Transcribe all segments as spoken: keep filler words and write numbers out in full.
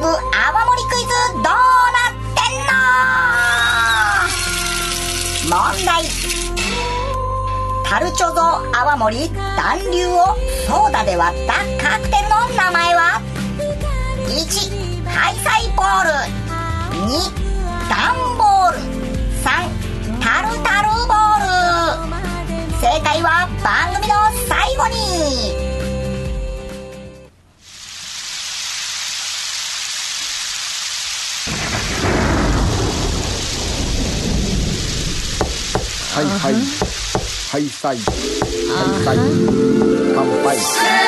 泡盛クイズどうなってんの。問題。カルチョゾ泡盛暖流をソーダで割ったカクテルの名前は。いちハイサイボール、にダンボール、さんタルタルボール。正解は番組の最後に。 はいはいはいさいはいさい乾杯。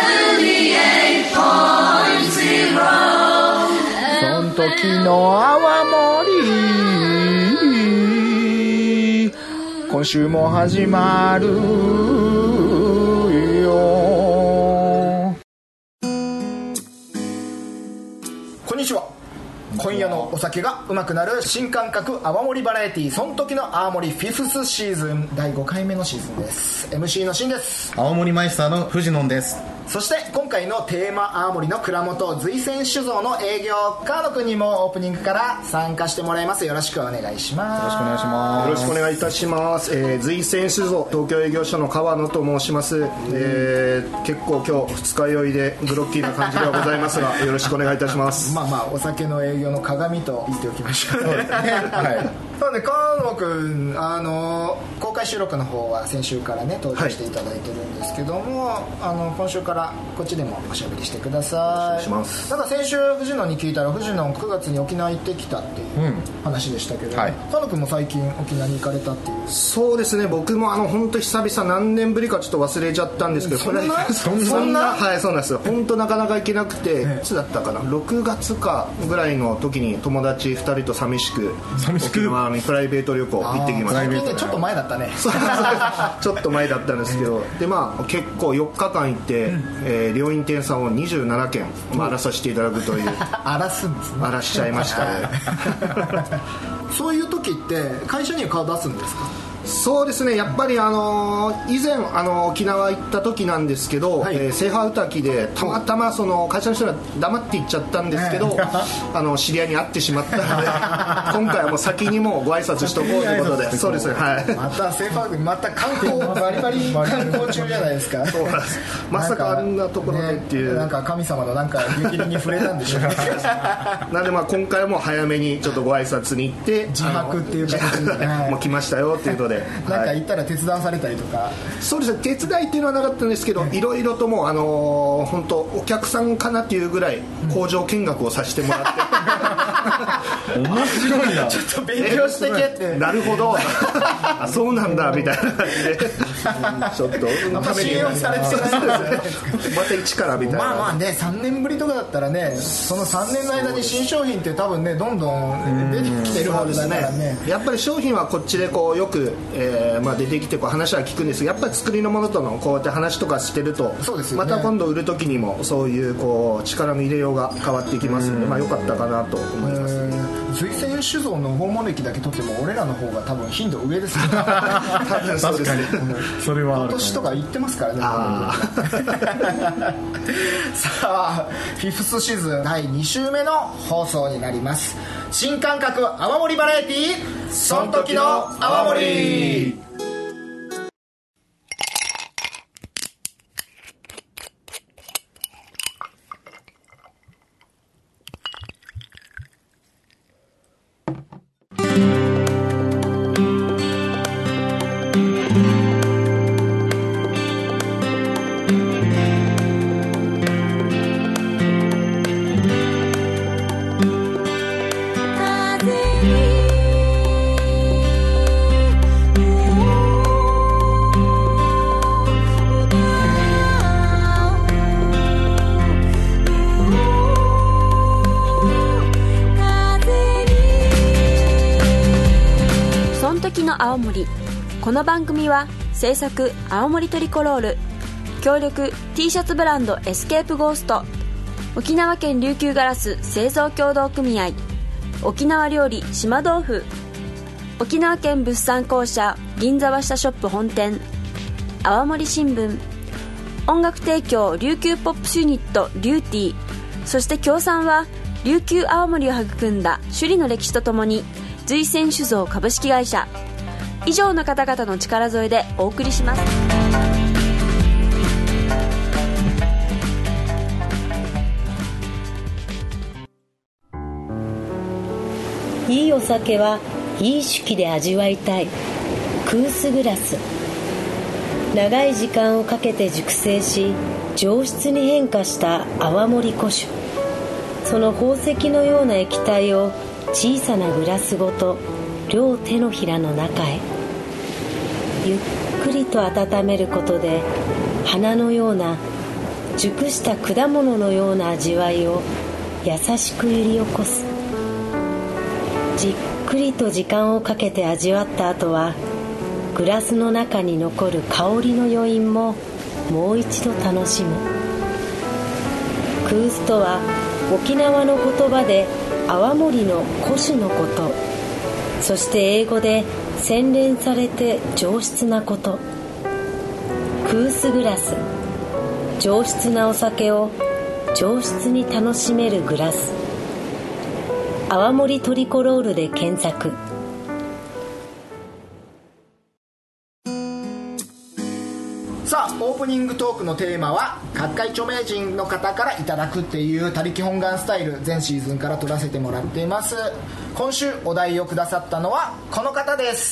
そん時の泡盛今週も始まるよ。 こんにちは。今夜のお酒がうまくなる新感覚泡盛バラエティ、そん時の泡盛フィフスシーズンだいごかいめのシーズンです。 エムシー のしんです。 青森マイスターの藤野です。 そして今回のテーマ青森の蔵元随泉酒造の営業川野くんにもオープニングから参加してもらいます。よろしくお願いします。 よろしくお願いします。 よろしくお願いいたします。えー、随泉酒造東京営業所の川野と申します。えー、結構今日二日酔いでブロッキーな感じではございますがよろしくお願いいたします。 まあまあお酒の営業の鏡と言っておきましょう。はい。なので川野くん、あの公開収録の方は先週からね登場していただいてるんですけども、はい、あの今週からこっちでもおしゃべりしてください。 します。 ただ先週藤野に聞いたら藤野くがつに沖縄行ってきたっていう話でしたけど、うん、はい、川野くんも最近沖縄に行かれたっていう。 そうですね、僕もあの本当久々何年ぶりかちょっと忘れちゃったんですけど、 そんなそんなそんなはいそうなんですよ。本当なかなか行けなくて、いつだったかな、ろくがつかぐらいの時に友達ふたりと寂しく寂しく沖縄にプライベート旅行行ってきました。 ね、ちょっと前だったね。 ちょっと前だったんですけど、でまあ結構よっかかん行って、うん、えー、両院店さんをにじゅうななけん、まあ、荒らさせていただくという荒らすんですね。 荒らしちゃいましたね。 そういう時って会社には顔出すんですか？ そうですね、やっぱり、あのー、以前、あのー、沖縄行った時なんですけど、はい、えー、セーファー歌きでたまたまその会社の人が黙って行っちゃったんですけど、あの知り合いに会ってしまったので今回はもう先にもうご挨拶しとこうということでそうですね、はい、 またセーファーまた観光バリバリ観光中じゃないですか。 そうなんです。まさかあんなところでっていう、 ね、なんか神様のなんか激励に触れたんでしょうね。 なんでまあ今回も早めにちょっとご挨拶に行って自白っていう形でもう来ましたよっていうことでなんか行ったら手伝わされたりとか、はい、 そうですね、手伝いっていうのはなかったんですけど、いろいろともうあのー、本当お客さんかなっていうぐらい工場見学をさせてもらって、 うん、面白いな。 ちょっと勉強してけってなるほどあそうなんだみたいな感じでちょっとあんま信用されてないですね。 また一からみたいな。 まあまあね、さんねんぶりとかだったらね、そのさんねんの間に新商品って多分ねどんどん出てきてるはずだからね。 やっぱり商品はこっちでこうよく、えーまあ、出てきてこう話は聞くんですが、やっぱり作りのものとのこうやって話とかしてると、 そうですよね、 また今度売る時にもそういうこう力の入れようが変わってきますので、まあ、よかったかなと思います。 随泉酒造の訪問歴だけ取っても俺らの方が多分頻度上ですね。 多分そうですね。 それは今年とか行ってますからね。あさあフィフスシーズンだいに週目の放送になります。新感覚泡盛バラエティー、そん時の泡盛。 青森。この番組は制作青森トリコロール、協力 T シャツブランドエスケープゴースト、沖縄県琉球ガラス製造協同組合、沖縄料理島豆腐、沖縄県物産公社銀座和下ショップ本店、青森新聞、音楽提供琉球ポップスユニットリューティー、そして協賛は琉球青森を育んだ首里の歴史とともに瑞泉酒造株式会社、以上の方々の力添えでお送りします。 いいお酒はいい酒器で味わいたい。クースグラス。長い時間をかけて熟成し上質に変化した泡盛古酒、その宝石のような液体を小さなグラスごと両手のひらの中へゆっくりと温めることで、花のような熟した果物のような味わいを優しく揺り起こす。じっくりと時間をかけて味わった後は、グラスの中に残る香りの余韻ももう一度楽しむ。クースとは沖縄の言葉で泡盛の古酒のこと、そして英語で洗練されて上質なこと。クースグラス、上質なお酒を上質に楽しめるグラス。泡盛トリコロールで検索。 さあ、オープニングトークのテーマは各界著名人の方からいただくっていう他力本願スタイル、全シーズンから取らせてもらっています。今週お題をくださったのはこの方です。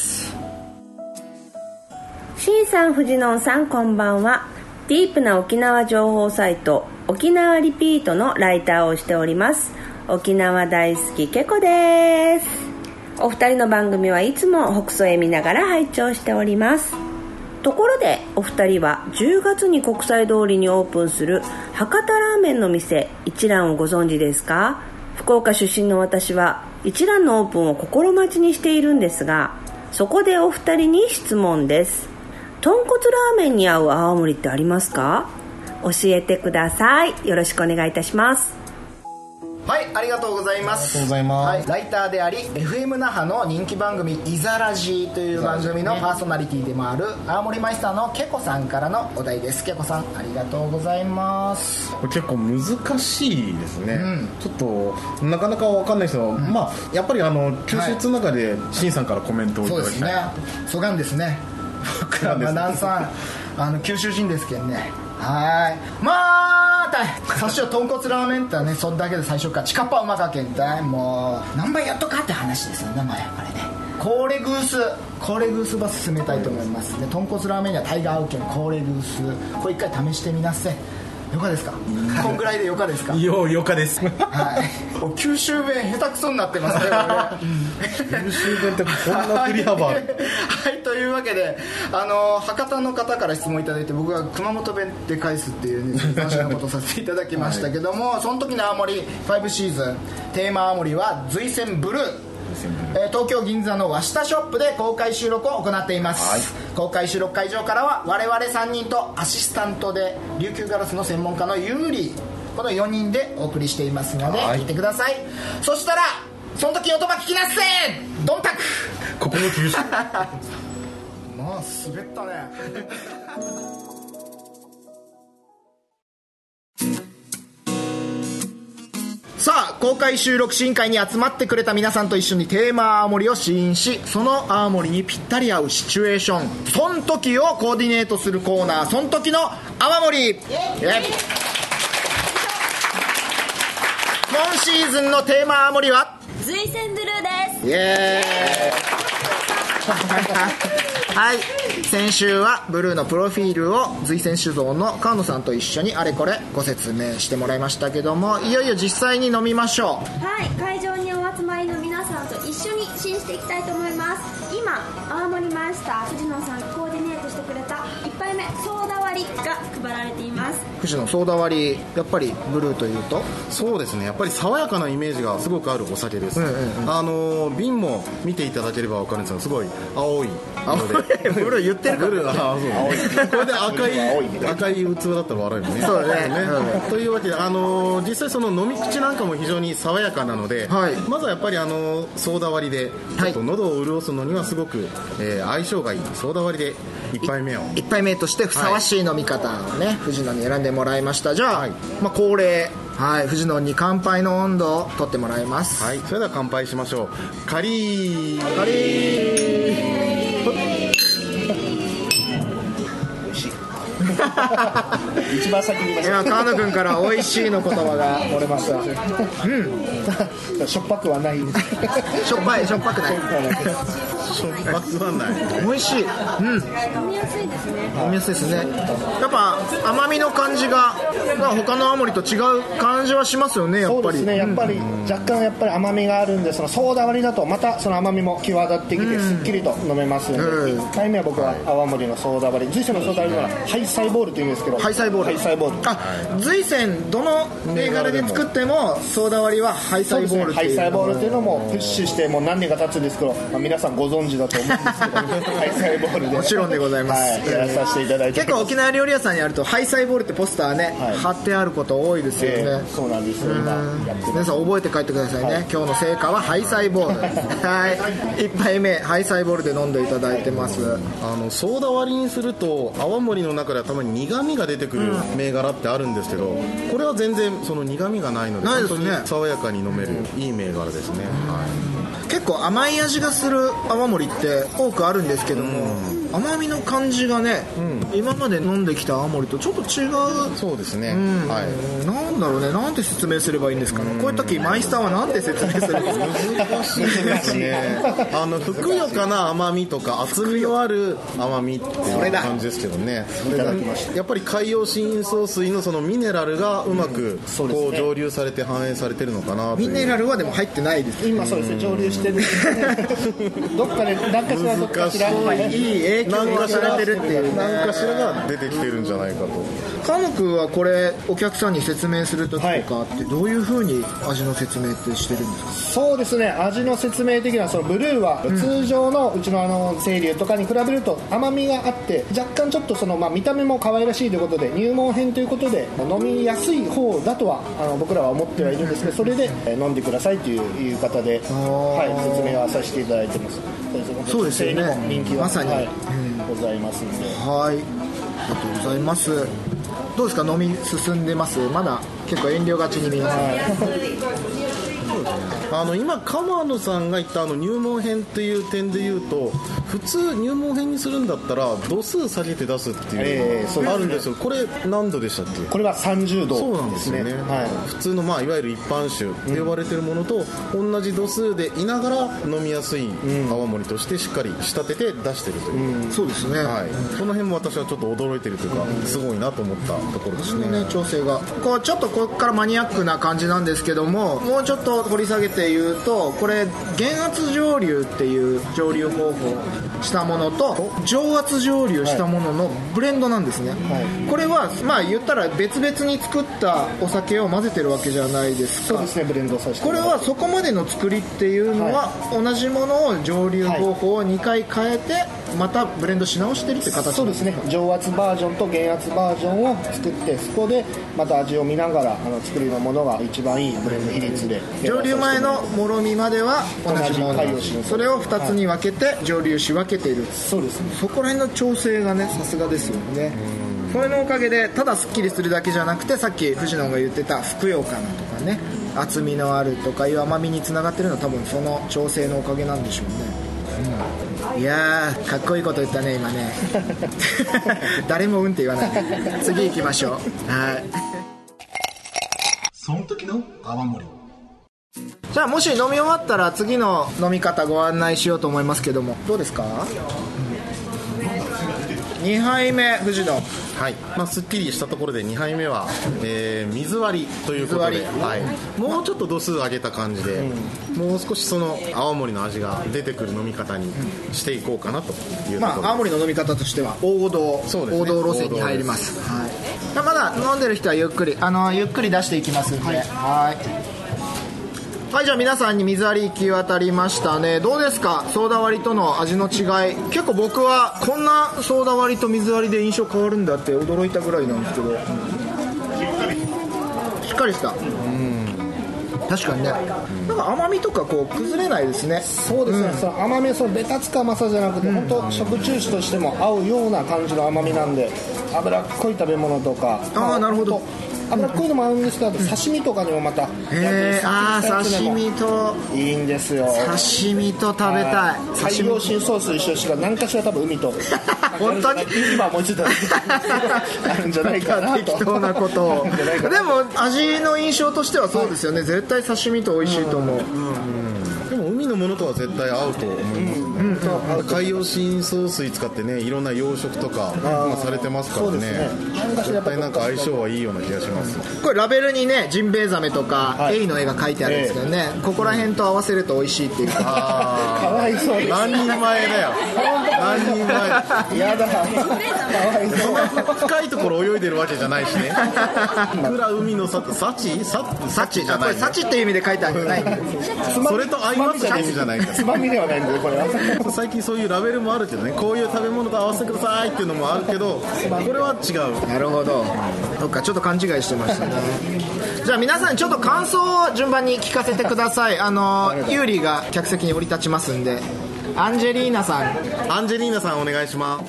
しんさん、藤野さん、こんばんは。ディープな沖縄情報サイト沖縄リピートのライターをしております沖縄大好きけこです。お二人の番組はいつも北総へ見ながら拝聴しております。ところでお二人はじゅうがつに国際通りにオープンする博多ラーメンの店一蘭をご存知ですか？福岡出身の私は一蘭のオープンを心待ちにしているんですが、そこでお二人に質問です。豚骨ラーメンに合う泡盛ってありますか？教えてください。よろしくお願いいたします。 はい、ありがとうございます。 ありがとうございます、 はい、ライターであり エフエム 那覇の人気番組いざらじという番組のパーソナリティでもある青森マイスターのけこさんからのお題です。けこさん、ありがとうございます。 これ結構難しいですね、 うん、ちょっとなかなか分かんないですけど、うん、まあやっぱりあの九州の中でしんさんからコメントをいただきたい。 そうですね、そがんですね。僕らは南さんあの九州人ですけどね。はい、まあたい最初豚骨ラーメンってね、それだけで最初からチカッパうまかけんたい、もう何倍やっとかって話ですよね。前これね、コーレグースコーレグースば進めたいと思いますね。豚骨ラーメンにはタイガー合うけんコーレグース、これ一回試してみなせ。よかですか？こんぐらいでよかですか？ よよかです。 はい。お九州弁下手くそになってますね。 九州弁ってこんな振り幅。 はい、はい、というわけで、あの博多の方から質問いただいて、僕が熊本弁で返すっていう、ね、斬新なことをさせていただきましたけども、はい、その時の青森ファイブシーズンテーマ青森は瑞泉ブルー。えー、東京銀座の和下ショップで公開収録を行っています、はい、公開収録会場からは我々さんにんとアシスタントで琉球ガラスの専門家のユーリ、このよにんでお送りしていますので聞いてください、はい、そしたらその時音ば聞きなっせドンタクここの九州まあ滑ったねさあ、公開収録試飲会に集まってくれた皆さんと一緒にテーマ青森を試飲し、その青森にぴったり合うシチュエーション、そん時をコーディネートするコーナー、そん時の泡盛。今シーズンのテーマ青森は瑞泉ブルーです。 イエーイはい、先週はブルーのプロフィールを瑞泉酒造の川野さんと一緒にあれこれご説明してもらいましたけども、いよいよ実際に飲みましょう。 はい、会場にお集まりの皆さんと一緒に試飲していきたいと思います。今青森マイスター藤野さんコーディネートしてくれたいっぱいめソーダ割りが配られています。 藤野、ソーダ割りやっぱりブルーというとそうですね、やっぱり爽やかなイメージがすごくあるお酒です、うんうんうん、あの瓶も見ていただければ分かるんですが、すごい青いのでブルー言ってるからね。 あそう青いこれで赤い赤い器だったら笑うよね。 そうね、ね、 うん、というわけで、あのー、実際その飲み口なんかも非常に爽やかなので、はい、まずはやっぱりあのソーダ割りでちょっと喉を潤すのにはすごく、えー、相性がいいソーダ割りでいっぱいめをいっぱいめとしてふさわしい飲み方をね、はい、藤野に選んでもらいました。じゃあ、はい、まあ、恒例はい、藤野に乾杯の温度を取ってもらいます。 はい、それでは乾杯しましょう。カリーカリー一番先に言いました。 今川野君から美味しいの言葉が漏れました。 うんしょっぱくはないしょっぱいしょっぱくないしょっぱくはない美味しい。うん、 飲みやすいですね。 飲みやすいですね。やっぱ甘みの感じが他の青森と違う感じはしますよね。やっぱりそうですね、やっぱり若干やっぱり甘みがあるんで、そのソーダ割りだとまたその甘みも際立ってきてすっきりと飲めますので、 うんいっかいめは僕は泡盛のソーダ割り、随泉のソーダ割りならハイサイボールというんですけど、 ハイサイボールハイサイボール、 あ、随泉どの銘柄で作ってもソーダ割りはハイサイボールっていう、 ハイサイボールっていうのもプッシュしてもう何年か経つんですけど、まあ、皆さんご存知だと思うんですけどハイサイボールでもちろんでございます、 はい、やらさせていただいて、 結構沖縄料理屋さんにあるとハイサイボールってポスターね、 はい、 貼ってあること多いですよね、 えー、そうなんですよ。今やってます。 皆さん覚えて帰ってくださいね、はい、今日の成果はハイサイボールはいいっぱいめハイサイボールで飲んでいただいてます。 あのソーダ割りにすると泡盛の中ではたまに苦味が出てくる銘柄ってあるんですけど、これは全然その苦味がないのでないですね、 本当に爽やかに飲めるいい銘柄ですね、はい、 結構甘い味がする泡盛って多くあるんですけども、うん、甘みの感じがね、うん、今まで飲んできた青森とちょっと違う。 そうですね、 うん、 はい、 なんだろうね、なんて説明すればいいんですかね、うん、こういう時マイスターはなんて説明するんですか。 難しいですねあのふくよかな甘みとか厚みのある甘みっていう感じですけどね。 それだやっぱり海洋深層水のそのミネラルがうまくこう蒸留されて反映されてるのかなという。 ミネラルはでも入ってないです。 今そうですね、蒸留してるんですねどっかで何かしらどっかしらいい影響がされてるっていう、 何かしらが出てきてるんじゃないかと。 カノ君はこれお客さんに説明する時とかってどういう風に味の説明ってしてるんですか。 そうですね、味の説明的にはそのブルーは通常のうちのあの清流とかに比べると甘みがあって若干ちょっとそのまあ見た目も可愛らしいということで入門編ということで飲みやすい方だとはあの僕らは思ってはいるんですけど、それで飲んでくださいという言い方で、はい、説明はさせていただいてます。 そうですよね、 人気はまさに、 はい、ございますので、 はい、ありがとうございます。どうですか、飲み進んでます。まだ結構遠慮がちに見えます、はいあの今鎌野さんが言ったあの入門編っていう点で言うと、普通入門編にするんだったら度数下げて出すっていうのがあるんですよ、これ何度でしたっけ。 これはさんじゅうどそうなんですよね、はい、普通の、まあ、いわゆる一般酒って呼ばれてるものと同じ度数でいながら飲みやすい泡盛としてしっかり仕立てて出してるという、 うん、そうですね、 はい、その辺も私はちょっと驚いてるというか、うん、すごいなと思ったところですね。 ね、調整がこうちょっとここからマニアックな感じなんですけども、もうちょっと掘り下げて言うと、これ減圧蒸留っていう蒸留方法したものと蒸圧蒸留したもののブレンドなんですね、はい、これはまあ言ったら別々に作ったお酒を混ぜてるわけじゃないですか。 そうですね、ブレンドさせてこれはそこまでの作りっていうのは、はい、同じものを蒸留方法をにかい変えてまたブレンドし直してるって形。 そうですね、蒸圧バージョンと減圧バージョンを作って、そこでまた味を見ながらあの作りのものが一番いいブレンド比率で、 蒸留前のもろみまでは同じもの、それをふたつに分けて蒸留し分けている、はい、 そうですね、 そこら辺の調整がね、さすがですよね。それのおかげでただすっきりするだけじゃなくて、さっき藤野が言ってたふくよかなとかね、厚みのあるとかいう甘みにつながってるのは多分その調整のおかげなんでしょうね、うん、いやーかっこいいこと言ったね今ね誰もうんって言わない次行きましょう。はい、 その時の泡盛。 じゃあもし飲み終わったら次の飲み方ご案内しようと思いますけども、どうですか。にはいめ藤野、 はい、まあ、すっきりしたところでにはいめは、えー、水割りということで、はい、もうちょっと度数上げた感じで、うん、もう少しその青森の味が出てくる飲み方にしていこうかなというところです。 まあ、青森の飲み方としては王道、そうですね、王道路線に入ります。はい、まだ飲んでる人はゆっくりあのゆっくり出していきますんで、はい、はいはい、じゃあ皆さんに水割り行き渡りましたね。どうですか、ソーダ割りとの味の違い。結構僕はこんなソーダ割りと水割りで印象変わるんだって驚いたぐらいなんですけど、しっかりした、うん、確かにね、なんか甘みとかこう崩れないですね。 そうですね、うん、その甘み、そのベタつか甘さじゃなくて、うん、本当食中酒としても合うような感じの甘みなんで、脂っこい食べ物とか、 ああ、なるほど、 脂っこいのもあるんですけど、刺身とかにもまた、 えー、あー刺身といいんですよ。 刺身と食べたい。 海洋新ソース一緒しか何かしら多分海と本当に今思いついたあるんじゃないかなと適当なことをでも味の印象としてはそうですよね、はい、絶対刺身と美味しいと思う、うんうんうん、 でも海のものとは絶対合うと思います、うんうんうん、海洋新総水使ってねいろんな養殖とかまあされてますから ね, ね絶対なんか相性はいいような気がします。 これラベルにねジンベエザメとか、はい、エイの絵が描いてあるんですけどね、えー、ここら辺と合わせると美味しいっていうかかわいそうです。 何人前だよ何人前やだかわいそう。そんな深いところ泳いでるわけじゃないしねいくら海のサチサチじゃない、ね、 サチっていう意味で書いてあるんじゃないそれと合いますって意味じゃないかつまみではないんだよこれは最近そういうラベルもあるけどね、こういう食べ物と合わせてくださいっていうのもあるけどこれは違う。 なるほど、そっかちょっと勘違いしてましたねじゃあ皆さんちょっと感想を順番に聞かせてください。あのユーリが客席に降り立ちますんで、アンジェリーナさんアンジェリーナさんお願いします。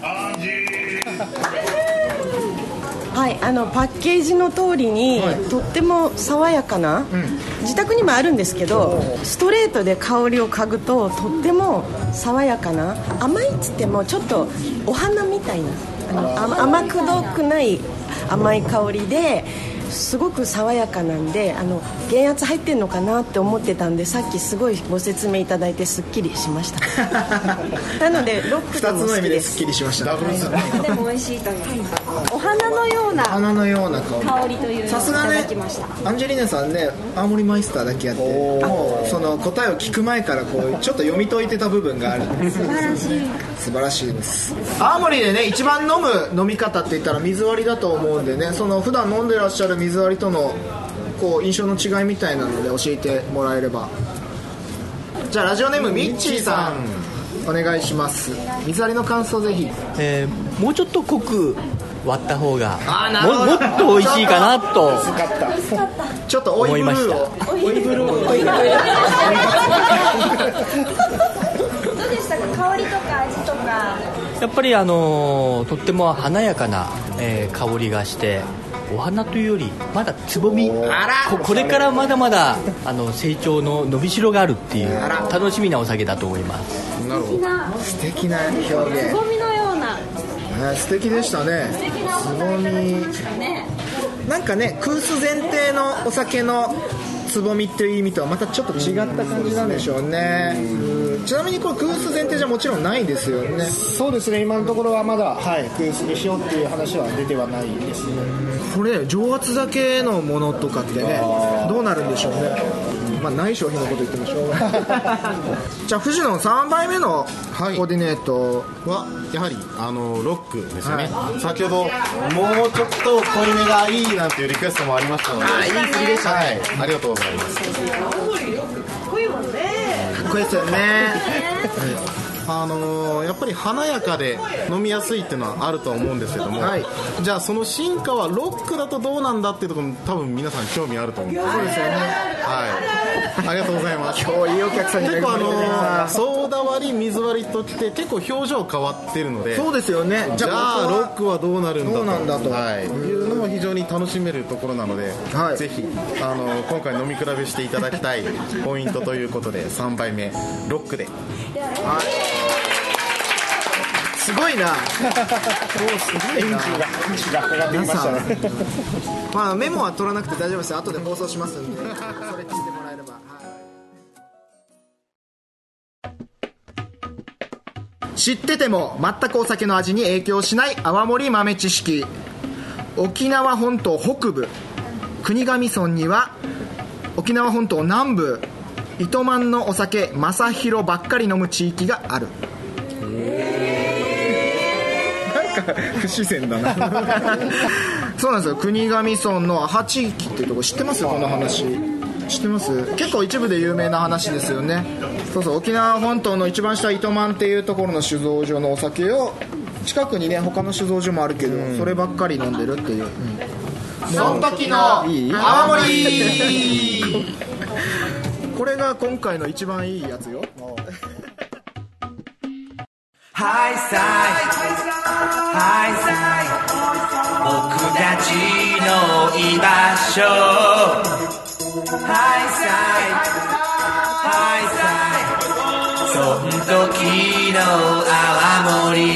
はい、あのパッケージの通りに、はい、とっても爽やかな、うん、自宅にもあるんですけどストレートで香りを嗅ぐととっても爽やかな、甘いっつってもちょっとお花みたいなあの甘くどくない甘い香りですごく爽やかなんで、あの減圧入ってんのかなって思ってたんで、さっきすごいご説明いただいてすっきりしましたなのでロックでも好きです。ふたつの意味ですっきりしました、ね、 はい、でも美味しいという、はい、お花のような花のような香り、 香りというのをいただきました。 アンジェリーナさんね、青森マイスターだけやってもうその答えを聞く前からこうちょっと読み解いてた部分がある素晴らしい素晴らしいです。青森でね一番飲む飲み方って言ったら水割りだと思うんでね、その普段飲んでらっしゃる水割りとのこう印象の違いみたいなので教えてもらえれば。じゃあラジオネームミッチーさんお願いします。水割りの感想ぜひ。 えー、もうちょっと濃く割った方がも, もっと美味しいかなとちょっとオイブルーをオイブルーをどうでしたか、香りとか味とか。 やっぱりあのー、とっても華やかな、えー、香りがして、お花というよりまだつぼみ こ, これからまだまだあの成長の伸びしろがあるっていう楽しみなお酒だと思います。 なるほど、素敵な表現、 つぼみのような、 えー、素敵でしたね。 素敵なお酒でしたね。 なんかね、クース前提のお酒のつぼみっていう意味とはまたちょっと違った感じなんでしょうね。うん、ちなみにこれクース前提じゃもちろんないですよね。 そうですね、今のところはまだ、はい、クースにしようっていう話は出てはないですね。 これ上圧酒のものとかってねどうなるんでしょうね。まあない商品のこと言ってもしょうがないじゃあ藤野さんばいめのコーディネートはやはりあのロックですね、はい、先ほどもうちょっと濃いめがいいなんていうリクエストもありましたので、 あ、いい振りでしたね、 はい、ありがとうございます。 かっこいいもんね。かっこいいですよねあのー、やっぱり華やかで飲みやすいっていうのはあるとは思うんですけども、はい、じゃあその進化はロックだとどうなんだっていうところも多分皆さん興味あると思うんです。 そうですよね、 はい、ありがとうございます。 今日いいお客さんに恵まれてるな。 結構あのー、ソーダ割り水割りとって結構表情変わってるので、 そうですよね。 じゃあロックはどうなるんだと、 どうなんだと、 はい、いうのも非常に楽しめるところなので、はい、ぜひあのー、今回飲み比べしていただきたいポイントということでさんばいめロックで、はい、 すごいなすごいな皆さん、まあ、メモは取らなくて大丈夫ですよ。後で放送しますんでそれ聞いてもらえれば、はい、知ってても全くお酒の味に影響しない泡盛豆知識。沖縄本島北部国頭村には沖縄本島南部糸満のお酒正弘ばっかり飲む地域がある。不自然だなそうなんですよ。国頭村の阿波地域っていうところ知ってますよ。この話知ってます？結構一部で有名な話ですよね。そうそう、沖縄本島の一番下糸満っていうところの酒造所のお酒を近くにね他の酒造所もあるけど、うん、そればっかり飲んでるっていう、うん、その時の泡盛これが今回の一番いいやつよ。 ハイサイハイサイ僕たちの居場所ハイサイハイサイそん時の泡盛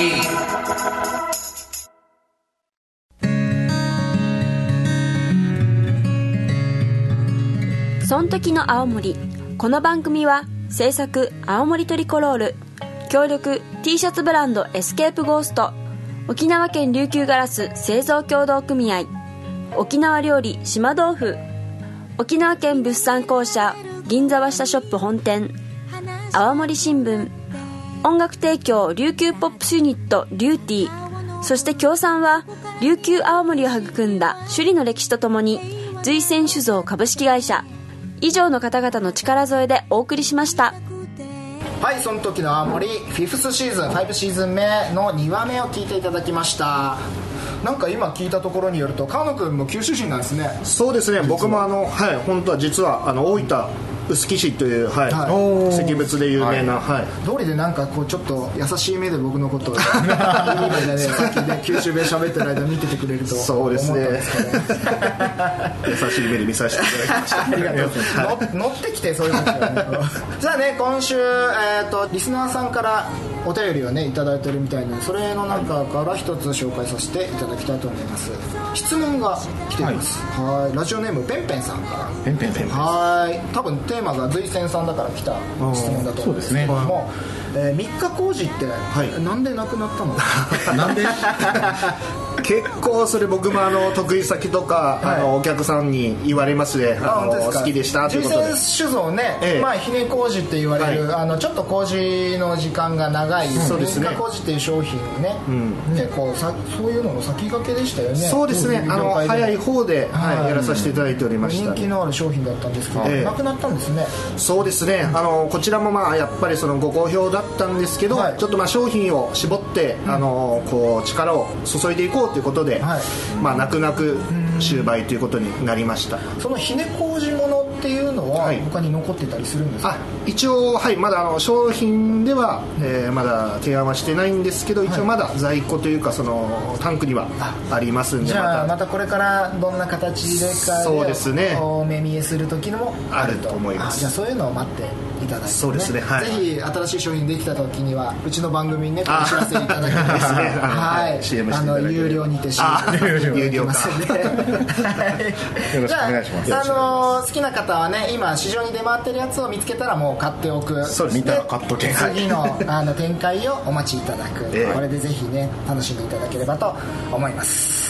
そん時の青森。この番組は制作青森トリコロール、協力 T シャツブランドエスケープゴースト、沖縄県琉球ガラス製造協同組合、沖縄料理島豆腐、沖縄県物産公社銀座和下ショップ本店、青森新聞、音楽提供琉球ポップスユニットリューティー、そして協賛は琉球青森を育んだ首里の歴史とともに随泉酒造株式会社。以上の方々の力添えでお送りしました。 はい、その時の青森フィフスシーズンファイブシーズン目のにわめを聞いていただきました。なんか今聞いたところによると川野くんも九州人なんですね。 そうですね、僕もあの、はい、本当は実はあの大分臼杵市という、はいはい、石仏で有名な、はいはい、 通りでなんかこうちょっと優しい目で僕のことを今ねさっきね九州弁喋ってる間見ててくれるとそうですね優しい目で見させていただきましたありがとうございます、乗ってきてそういうことだねじゃあね今週、えー、とリスナーさんからお便りをねいただいてるみたいなのでそれの中から一つ紹介させていただきたいと思います。質問が来ています、はい、はいラジオネームペンペンさんからペンペンペンはい多分テーマが随泉さんだから来た質問だと思うんですけども、えー、三日工事って、はい、なんでなくなったのなんで結構それ僕もあの得意先とか、はい、あのお客さんに言われますね。あの好きでしたということで随泉酒造ね、ええまあ、ひね工事って言われる、はい、あのちょっと工事の時間が長い、うん、そうですね、三日工事っていう商品ね、うん、結構さそういうのの先駆けでしたよね。 そうですね、あの早い方で、はいはい、やらさせていただいておりました、ね、 人気のある商品だったんですけど、ええ、なくなったんですね。 そうですね、あのこちらもまあやっぱりそのご好評だったんですけど、はい、ちょっとまあ商品を絞って、うん、あのこう力を注いでいこうということで、はいまあ、泣く泣く終売ということになりました。 そのひね麹物っていうのは他に残ってたりするんですか？ はい、あ一応、はい、まだあの商品では、えー、まだ提案はしてないんですけど、一応まだ在庫というかそのタンクにはありますんで、 じゃあまたこれからどんな形でかそうですねお目見えする時のもあると思います。 じゃあそういうのを待っていただいて、ね、 そうですね、はい、 ぜひ新しい商品できた時にはうちの番組にねお知らせいただきますねはい、シーエム していただける、あの有料にて シーエム 有料ますんでよろしくお願いします。あの好きな方はね今市場に出回ってるやつを見つけたらもう買っておく。 そうですね、見たら買っとけ。 次のあの展開をお待ちいただく、えー、これでぜひね楽しんでいただければと思います。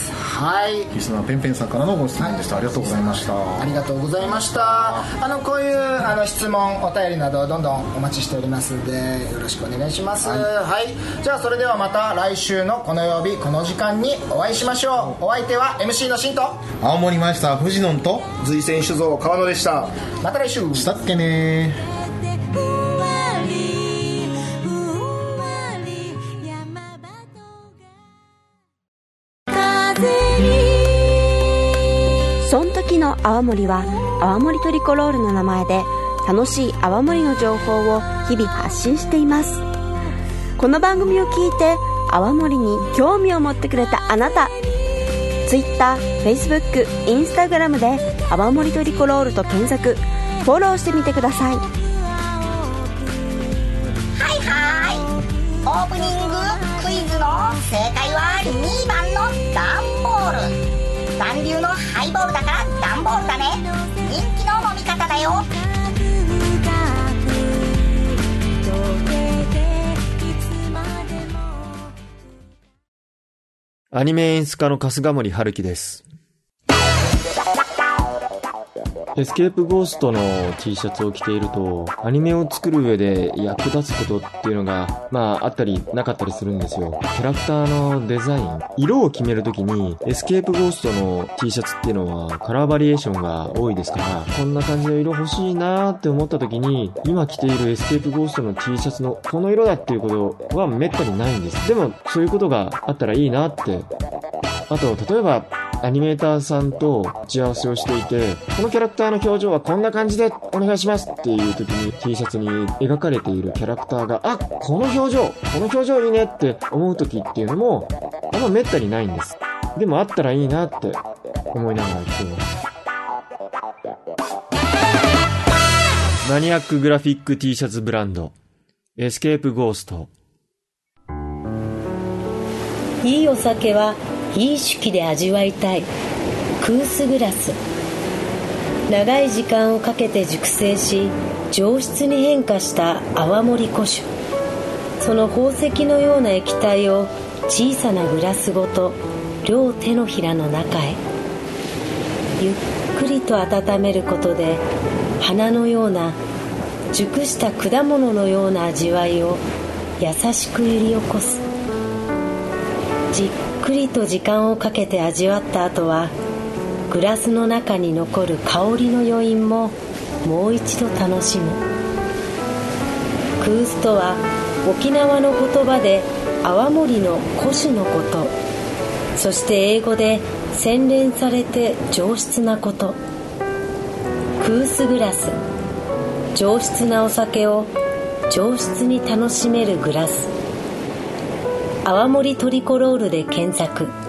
はい、 リスナーペンペンさんからのご質問でした、はい、ありがとうございました。 ありがとうございました。あのこういうあの質問お便りなどどんどんお待ちしておりますのでよろしくお願いします。はい、はい、じゃあそれではまた来週のこの曜日この時間にお会いしましょう。お相手は エムシー のシンと青森マイスター藤野と随泉酒造川野でした。 また来週したっけね。 そん時の青森は青森トリコロールの名前で楽しい青森の情報を日々発信しています。この番組を聞いて青森に興味を持ってくれたあなた、Twitter、Facebook、Instagram で青森トリコロールと検索フォローしてみてください。 はいはい、オープニングクイズの正解はにばんのダンボール。暖流のハイボールだからダンボールだね。人気の飲み方だよ。 アニメ演出家の春日森春樹です。エスケープゴーストの T シャツを着ているとアニメを作る上で役立つことっていうのがまああったりなかったりするんですよ。キャラクターのデザイン、色を決めるときにエスケープゴーストの T シャツっていうのはカラーバリエーションが多いですから、こんな感じの色欲しいなーって思ったときに今着ているエスケープゴーストの T シャツのこの色だっていうことはめったにないんです。でもそういうことがあったらいいなって。あと例えばアニメーターさんと打ち合わせをしていて、このキャラクターの表情はこんな感じでお願いしますっていう時に T シャツに描かれているキャラクターが、あ、この表情この表情いいねって思う時っていうのもあんまめったにないんです。でもあったらいいなって思いながら来ています。マニアックグラフィック T シャツブランドエスケープゴースト。 いいお酒はいい手記で味わいたいクースグラス。長い時間をかけて熟成し上質に変化した泡盛古酒。その宝石のような液体を小さなグラスごと両手のひらの中へゆっくりと温めることで、花のような熟した果物のような味わいを優しく揺り起こす。じっくりと時間をかけて味わった後は、グラスの中に残る香りの余韻ももう一度楽しむ。クースとは沖縄の言葉で泡盛の古酒のこと、そして英語で洗練されて上質なこと。クースグラス、上質なお酒を上質に楽しめるグラス。泡盛トリコロールで検索。